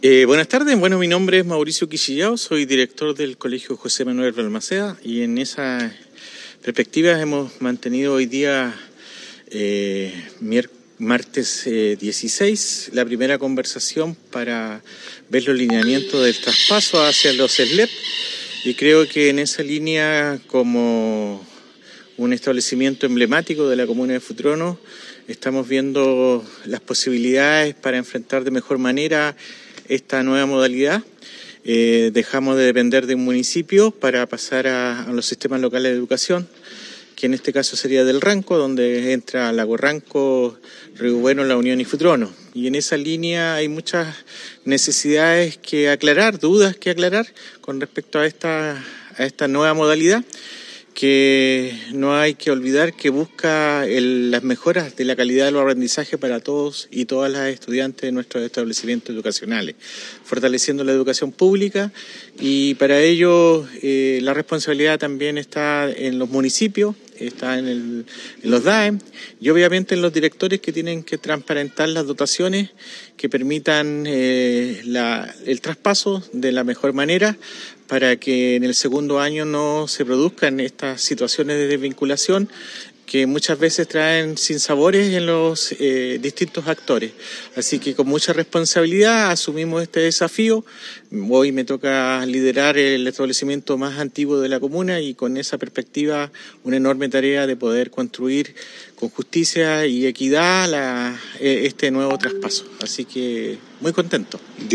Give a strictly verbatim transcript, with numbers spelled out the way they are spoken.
Eh, buenas tardes, bueno, mi nombre es Mauricio Quillillao, soy director del Colegio José Manuel Balmaceda y en esa perspectiva hemos mantenido hoy día, eh, martes eh, dieciséis, la primera conversación para ver los lineamientos del traspaso hacia los S L E P, y creo que en esa línea, como un establecimiento emblemático de la comuna de Futrono, estamos viendo las posibilidades para enfrentar de mejor manera esta nueva modalidad. Eh, dejamos de depender de un municipio para pasar a, a los sistemas locales de educación, que en este caso sería del Ranco, donde entra Lago Ranco, Río Bueno, La Unión y Futrono. Y en esa línea hay muchas necesidades que aclarar, dudas que aclarar con respecto a esta, a esta nueva modalidad, que no hay que olvidar que busca el, las mejoras de la calidad de los aprendizajes para todos y todas las estudiantes de nuestros establecimientos educacionales, fortaleciendo la educación pública, y para ello eh, la responsabilidad también está en los municipios, está en, el, en los D A E y obviamente en los directores, que tienen que transparentar las dotaciones que permitan eh, la, el traspaso de la mejor manera, para que en el segundo año no se produzcan estas situaciones de desvinculación que muchas veces traen sinsabores en los eh, distintos actores. Así que con mucha responsabilidad asumimos este desafío. Hoy me toca liderar el establecimiento más antiguo de la comuna, y con esa perspectiva una enorme tarea de poder construir con justicia y equidad la, este nuevo traspaso. Así que muy contento.